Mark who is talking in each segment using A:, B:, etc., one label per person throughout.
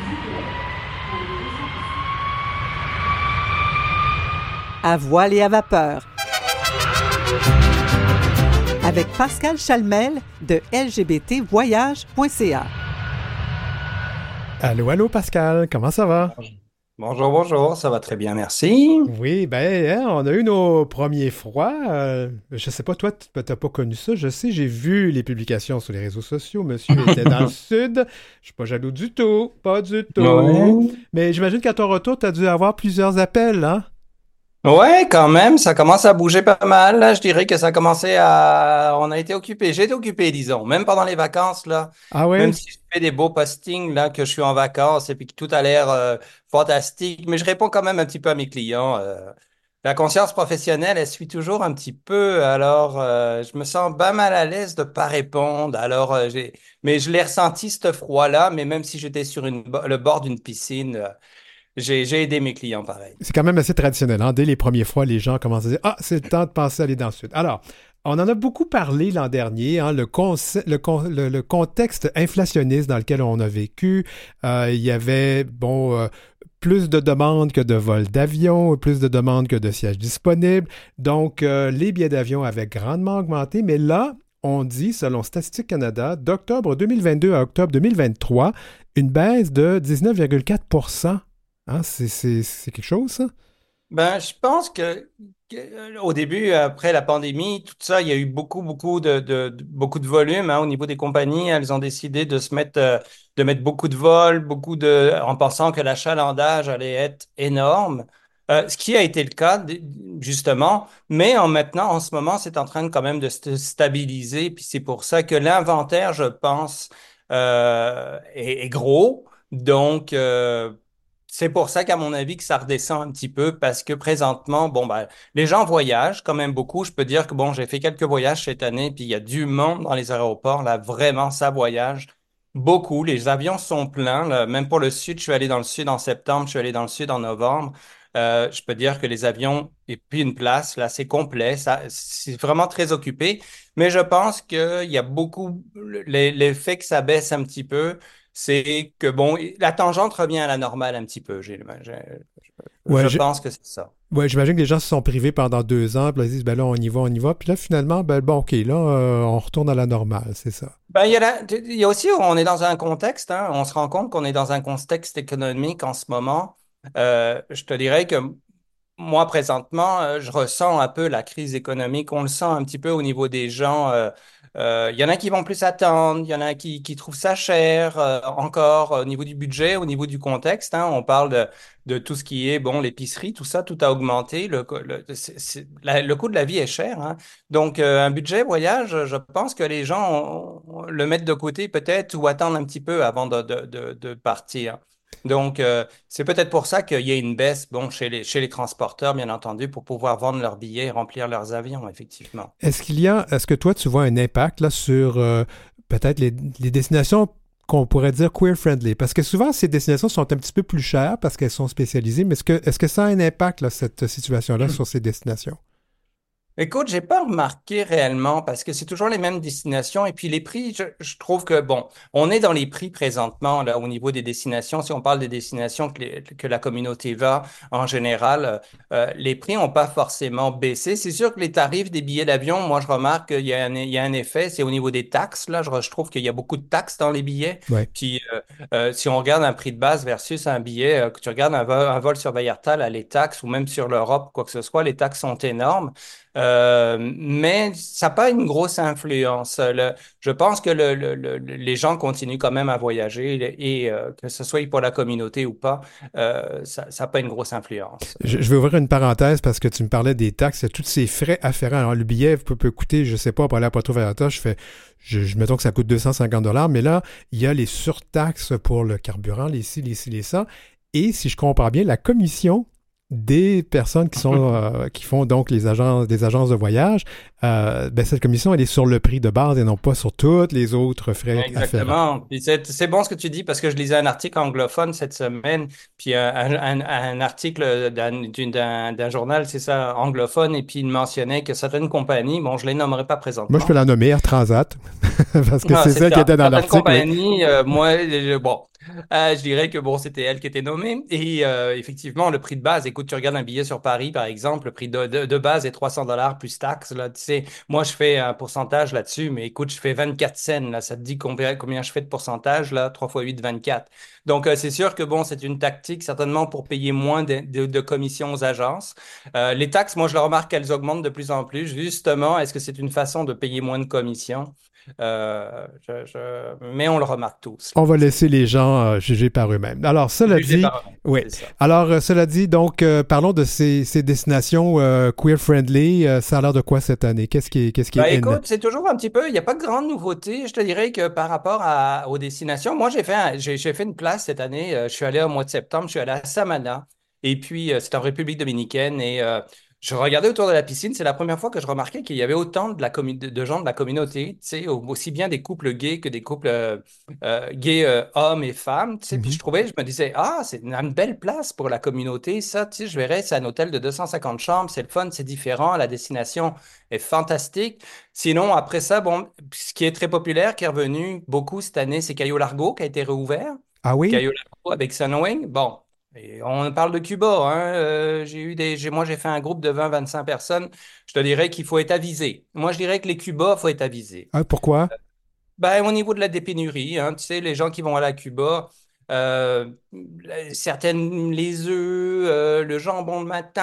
A: À voile et à vapeur. Avec Pascal Chalmel de lgbtvoyage.ca.
B: Allô, allô Pascal, comment ça va?
C: Bonjour, bonjour, ça va très bien, merci.
B: Oui, on a eu nos premiers froids. Je sais pas, toi, tu n'as pas connu ça. Je sais, j'ai vu les publications sur les réseaux sociaux. Monsieur était dans le sud. Je suis pas jaloux du tout, pas du tout.
C: Ouais.
B: Mais j'imagine qu'à ton retour, tu as dû avoir plusieurs appels, hein?
C: Ouais, quand même, ça commence à bouger pas mal, là. Je dirais que ça a commencé à... On a été occupé. J'ai été occupé, disons, même pendant les vacances, là.
B: Ah
C: Même
B: oui?
C: si je fais des beaux postings, là, que je suis en vacances et puis que tout a l'air fantastique, mais je réponds quand même un petit peu à mes clients. La conscience professionnelle, elle suit toujours un petit peu. Alors, je me sens pas mal à l'aise de pas répondre. Alors, mais je l'ai ressenti, ce froid-là, mais même si j'étais sur le bord d'une piscine, j'ai aidé mes clients pareil.
B: C'est quand même assez traditionnel, hein? Dès les premières fois, les gens commencent à dire « Ah, c'est le temps de penser à aller dans le sud. » Alors, on en a beaucoup parlé l'an dernier, hein, le contexte inflationniste dans lequel on a vécu. Il y avait, plus de demandes que de vols d'avion, plus de demandes que de sièges disponibles. Donc, les billets d'avion avaient grandement augmenté. Mais là, on dit, selon Statistique Canada, d'octobre 2022 à octobre 2023, une baisse de 19,4 %. Hein, c'est quelque chose, ça?
C: Ben, je pense que au début, après la pandémie, tout ça, il y a eu beaucoup de volume hein, au niveau des compagnies. Elles ont décidé de mettre beaucoup de vols, en pensant que l'achalandage allait être énorme. Ce qui a été le cas, justement. Mais maintenant, en ce moment, c'est en train quand même de se stabiliser. Puis c'est pour ça que l'inventaire, je pense, est gros. Donc, c'est pour ça qu'à mon avis que ça redescend un petit peu parce que présentement, bon, ben, les gens voyagent quand même beaucoup. Je peux dire que bon, j'ai fait quelques voyages cette année, puis il y a du monde dans les aéroports. Là, vraiment, ça voyage beaucoup. Les avions sont pleins. Là. Même pour le sud, je suis allé dans le sud en septembre, je suis allé dans le sud en novembre. Je peux dire que les avions et puis une place, là, c'est complet. Ça, c'est vraiment très occupé. Mais je pense qu'il y a beaucoup, l'effet que ça baisse un petit peu c'est que, bon, la tangente revient à la normale un petit peu.
B: Ouais,
C: Je pense que c'est ça.
B: ouais, j'imagine que les gens se sont privés pendant 2 ans, puis là, ils disent, ben là, on y va, on y va. Puis là, finalement, ben bon, OK, là, on retourne à la normale, c'est ça.
C: Ben, il y a aussi, on est dans un contexte, hein, on se rend compte qu'on est dans un contexte économique en ce moment. Je te dirais que moi, présentement, je ressens un peu la crise économique. On le sent un petit peu au niveau des gens. Il y en a qui vont plus attendre, il y en a qui trouvent ça cher. Encore au niveau du budget, au niveau du contexte, hein, on parle de tout ce qui est, bon, l'épicerie, tout ça, tout a augmenté. Le coût de la vie est cher, hein. Donc, un budget voyage, je pense que les gens le mettent de côté peut-être ou attendent un petit peu avant de partir. Donc, c'est peut-être pour ça qu'il y a une baisse, bon, chez les transporteurs, bien entendu, pour pouvoir vendre leurs billets et remplir leurs avions, effectivement.
B: Est-ce que toi, tu vois un impact là, sur peut-être les destinations qu'on pourrait dire queer-friendly? Parce que souvent, ces destinations sont un petit peu plus chères parce qu'elles sont spécialisées, mais est-ce que ça a un impact, là, cette situation-là, sur ces destinations?
C: Écoute, j'ai pas remarqué réellement parce que c'est toujours les mêmes destinations et puis les prix, je trouve que bon, on est dans les prix présentement là au niveau des destinations. Si on parle des destinations que la communauté va en général, les prix n'ont pas forcément baissé. C'est sûr que les tarifs des billets d'avion, moi je remarque qu'il y a un effet, c'est au niveau des taxes là. Je trouve qu'il y a beaucoup de taxes dans les billets.
B: Oui.
C: Puis si on regarde un prix de base versus un billet, que tu regardes un vol sur Vallarta, là, les taxes ou même sur l'Europe, quoi que ce soit, les taxes sont énormes. Mais ça n'a pas une grosse influence. Je pense que les gens continuent quand même à voyager et que ce soit pour la communauté ou pas, ça n'a pas une grosse influence.
B: Je vais ouvrir une parenthèse parce que tu me parlais des taxes, il y a tous ces frais afférents. Alors, le billet peut coûter, je sais pas, pour aller à Puerto-Vallarta, mettons que ça coûte 250 $, mais là, il y a les surtaxes pour le carburant, les ci, les ci, les ça. Et si je comprends bien, la commission des personnes qui font donc des agences de voyage, cette commission, elle est sur le prix de base et non pas sur tous les autres frais afférents.
C: Exactement. Puis c'est bon ce que tu dis parce que je lisais un article anglophone cette semaine, puis un article d'un journal, c'est ça, anglophone, et puis il mentionnait que certaines compagnies, bon, je les nommerai pas
B: Moi, je
C: présentement.
B: peux la nommer Air Transat, parce que
C: Ah,
B: c'est
C: c'est
B: celle qui
C: ça.
B: était dans
C: Certaines
B: l'article.
C: compagnies, moi, bon, Je dirais que bon, c'était elle qui était nommée. Et effectivement, le prix de base, écoute, tu regardes un billet sur Paris, par exemple, le prix de base est 300 $ plus taxes. Là, tu sais, moi, je fais un pourcentage là-dessus, mais écoute, je fais 24 cents. Là, ça te dit combien je fais de pourcentage, là? 3 fois 8, 24. Donc, c'est sûr que bon, c'est une tactique, certainement pour payer moins de commissions aux agences. Les taxes, moi, je le remarque qu'elles augmentent de plus en plus. Justement, est-ce que c'est une façon de payer moins de commissions? Mais on le remarque tous,
B: On
C: là.
B: va laisser les gens juger par eux-mêmes. Alors, cela
C: Jugé
B: dit,
C: par eux-mêmes,
B: oui.
C: c'est ça.
B: Alors, cela dit, donc, parlons de ces destinations queer-friendly. Ça a l'air de quoi cette année? Qu'est-ce qui
C: Ben,
B: est in?
C: écoute, c'est toujours un petit peu, il n'y a pas de grande nouveauté. Je te dirais que par rapport aux destinations, moi, j'ai fait une place cette année. Je suis allé au mois de septembre, je suis allé à Samana. Et puis, c'est en République dominicaine. Et je regardais autour de la piscine. C'est la première fois que je remarquais qu'il y avait autant de gens de la communauté, tu sais, aussi bien des couples gays que des couples gays, hommes et femmes. Tu sais. Puis
B: Mhm.
C: je me disais, ah, c'est une belle place pour la communauté. Ça, tu sais, je verrais, c'est un hôtel de 250 chambres. C'est le fun, c'est différent. La destination est fantastique. Sinon, après ça, bon, ce qui est très populaire, qui est revenu beaucoup cette année, c'est Cayo Largo qui a été réouvert.
B: Ah oui?
C: Cayo Largo avec Sunwing. Bon, et on parle de Cuba, hein. Moi, j'ai fait un groupe de 20-25 personnes. Je te dirais qu'il faut être avisé. Moi, je dirais que les Cubas, il faut être avisé.
B: Ah, pourquoi?
C: Ben, au niveau de la dépénurie, hein, tu sais, les gens qui vont aller à Cuba, euh, certaines, les œufs, le jambon le matin,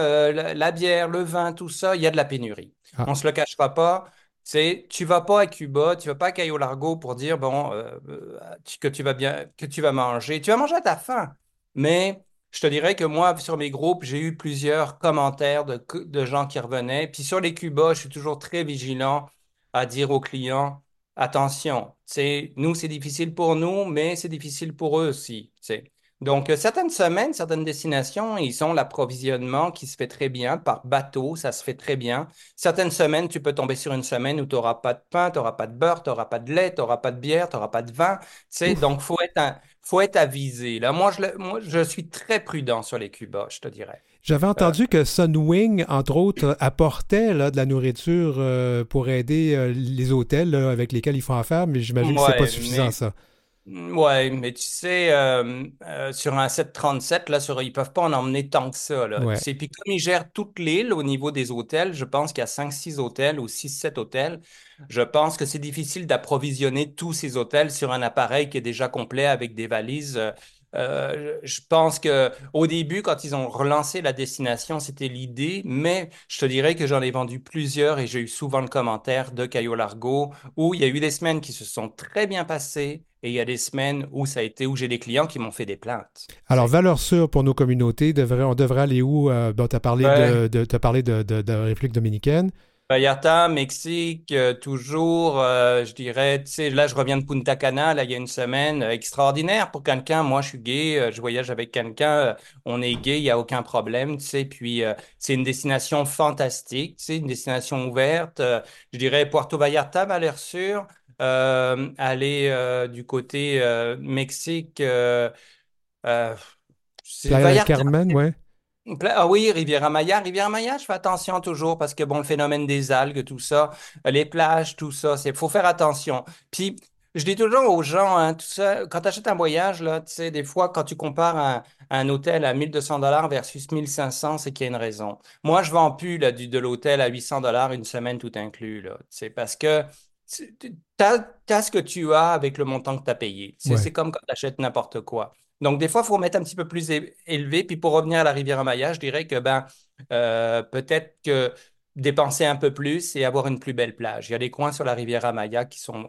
C: la bière, le vin, tout ça, il y a de la pénurie.
B: Ah.
C: On se le cachera pas. C'est, tu vas pas à Cuba, tu vas pas à Cayo Largo pour dire, bon, que tu vas bien, que tu vas manger. Tu vas manger à ta faim. Mais je te dirais que moi, sur mes groupes, j'ai eu plusieurs commentaires de gens qui revenaient. Puis sur les Cubas, je suis toujours très vigilant à dire aux clients, attention, nous, c'est difficile pour nous, mais c'est difficile pour eux aussi. Donc, certaines semaines, certaines destinations, ils ont l'approvisionnement qui se fait très bien par bateau, ça se fait très bien. Certaines semaines, tu peux tomber sur une semaine où tu n'auras pas de pain, tu n'auras pas de beurre, tu n'auras pas de lait, tu n'auras pas de bière, tu n'auras pas de vin.
B: Ouf.
C: Donc, faut être avisé. Là, moi, je suis très prudent sur les Cubas, je te dirais.
B: J'avais
C: Euh,
B: entendu que Sunwing, entre autres, apportait là, de la nourriture pour aider les hôtels là, avec lesquels ils font affaire, mais j'imagine que c'est pas
C: ouais,
B: suffisant,
C: mais
B: ça.
C: Ouais, mais tu sais, sur un 737, là, ils peuvent pas en emmener tant que ça, là. Tu
B: Ouais.
C: sais, puis comme ils gèrent toute l'île au niveau des hôtels, je pense qu'il y a 5-6 hôtels ou 6-7 hôtels. Je pense que c'est difficile d'approvisionner tous ces hôtels sur un appareil qui est déjà complet avec des valises. Je pense que au début, quand ils ont relancé la destination, c'était l'idée, mais je te dirais que j'en ai vendu plusieurs et j'ai eu souvent le commentaire de Cayo Largo où il y a eu des semaines qui se sont très bien passées et il y a des semaines où ça a été où j'ai des clients qui m'ont fait des plaintes.
B: Alors, valeur sûre pour nos communautés, on devrait aller où? Bon, tu as parlé
C: Ouais.
B: t'as parlé de République dominicaine.
C: Vallarta, Mexique, toujours, je dirais, tu sais, là, je reviens de Punta Cana, là, il y a une semaine, extraordinaire pour quelqu'un. Moi, je suis gay, je voyage avec quelqu'un, on est gay, il n'y a aucun problème, tu sais. Puis, c'est une destination fantastique, tu sais, une destination ouverte. Je dirais Puerto Vallarta, valeur sûre. Aller du côté Mexique, euh, c'est
B: Playa del
C: Vallarta.
B: Carmen, ouais.
C: Ah oui, Riviera Maya. Riviera Maya, je fais attention toujours parce que bon, le phénomène des algues, tout ça, les plages, tout ça, faut faire attention. Puis, je dis toujours aux gens, hein, tout ça, quand tu achètes un voyage, là, tu sais, des fois, quand tu compares un hôtel à 1200 $ versus 1500, c'est qu'il y a une raison. Moi, je vends plus là, de l'hôtel à 800 $ une semaine tout inclus, là, tu sais, parce que tu as ce que tu as avec le montant que tu as payé.
B: Ouais.
C: C'est comme quand tu achètes n'importe quoi. Donc, des fois, il faut mettre un petit peu plus élevé. Puis pour revenir à la Riviera Maya, je dirais que ben, peut-être que dépenser un peu plus et avoir une plus belle plage. Il y a des coins sur la Riviera Maya qui sont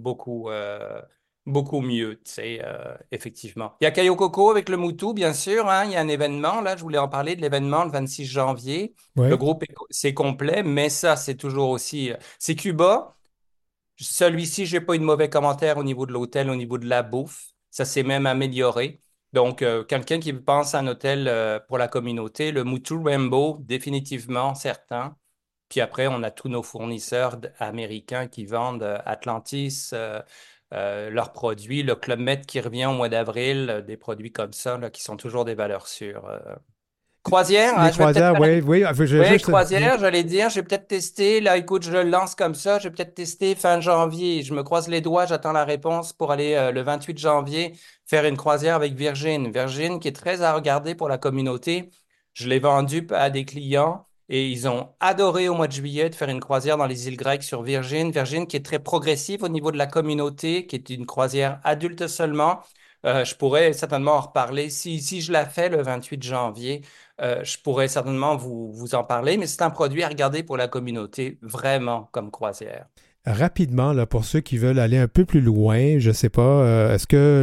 C: beaucoup mieux, tu sais, effectivement. Il y a Cayo Coco avec le Moutou, bien sûr, hein. Il y a un événement, là, je voulais en parler de l'événement le 26 janvier. Le
B: Ouais.
C: groupe, c'est complet, mais ça, c'est toujours aussi... c'est Cuba. Celui-ci, j'ai pas eu de mauvais commentaires au niveau de l'hôtel, au niveau de la bouffe. Ça s'est même amélioré. Donc, quelqu'un qui pense à un hôtel pour la communauté, le Mutu Rainbow, définitivement certain. Puis après, on a tous nos fournisseurs américains qui vendent Atlantis, leurs produits, le Club Med qui revient au mois d'avril, des produits comme ça, là, qui sont toujours des valeurs sûres. Croisière,
B: Les
C: hein, je vais peut-être
B: croisières,
C: faire
B: oui, oui.
C: Oui,
B: Juste.
C: croisière, j'allais dire, j'ai peut-être testé. Là, écoute, je le lance comme ça. J'ai peut-être testé fin janvier. Je me croise les doigts, j'attends la réponse pour aller le 28 janvier faire une croisière avec Virgin. Virgin qui est très à regarder pour la communauté. Je l'ai vendu à des clients et ils ont adoré au mois de juillet de faire une croisière dans les îles grecques sur Virgin. Virgin qui est très progressive au niveau de la communauté, qui est une croisière adulte seulement. Je pourrais certainement en reparler si je la fais le 28 janvier. Je pourrais certainement vous en parler, mais c'est un produit à regarder pour la communauté, vraiment comme croisière.
B: Rapidement, là, pour ceux qui veulent aller un peu plus loin, je sais pas, est-ce que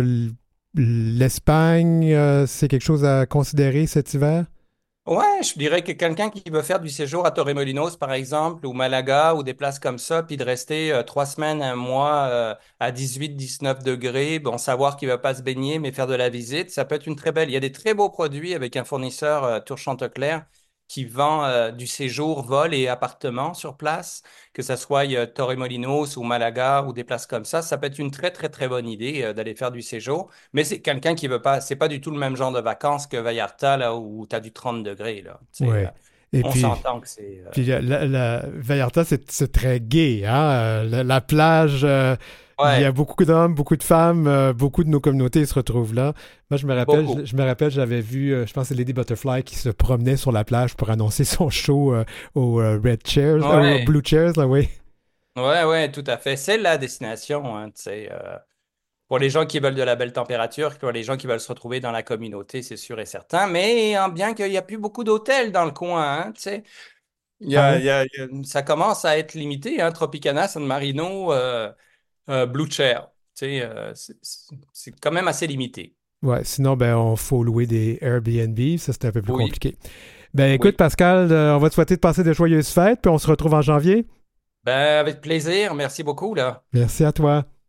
B: l'Espagne, c'est quelque chose à considérer cet hiver?
C: Ouais, je dirais que quelqu'un qui veut faire du séjour à Torremolinos, par exemple, ou Malaga, ou des places comme ça, puis de rester 3 semaines, un mois à 18-19 degrés, bon, savoir qu'il ne va pas se baigner, mais faire de la visite, ça peut être une très belle. Il y a des très beaux produits avec un fournisseur, Tour Chantecler, qui vend du séjour, vol et appartements sur place, que ce soit Torremolinos ou Malaga ou des places comme ça. Ça peut être une très, très, très bonne idée d'aller faire du séjour. Mais c'est quelqu'un qui veut pas, c'est pas du tout le même genre de vacances que Vallarta, là, où tu as du 30 degrés, là.
B: Oui. Et
C: On
B: puis,
C: s'entend que c'est.
B: puis Vallarta, c'est très gai, hein? La plage, il y a
C: Ouais,
B: beaucoup d'hommes, beaucoup de femmes, beaucoup de nos communautés se retrouvent là. Moi,
C: beaucoup.
B: je me rappelle, j'avais vu, je pense que c'est Lady Butterfly qui se promenait sur la plage pour annoncer son show aux Red Chairs, aux
C: Ouais,
B: Blue Chairs, là, oui.
C: ouais, ouais, tout à fait. C'est la destination, hein, tu sais. Pour les gens qui veulent de la belle température, pour les gens qui veulent se retrouver dans la communauté, c'est sûr et certain. Mais hein, bien qu'il n'y a plus beaucoup d'hôtels dans le coin, hein, tu sais.
B: Ah oui?
C: Ça commence à être limité, hein, Tropicana, San Marino, Blue Chair. Tu sais, c'est quand même assez limité.
B: Ouais, sinon, ben, on faut louer des Airbnb, ça c'est un peu plus
C: Oui,
B: compliqué. Ben écoute,
C: oui.
B: Pascal, on va te souhaiter de passer de joyeuses fêtes, puis on se retrouve en janvier.
C: Ben, avec plaisir. Merci beaucoup, là.
B: Merci à toi.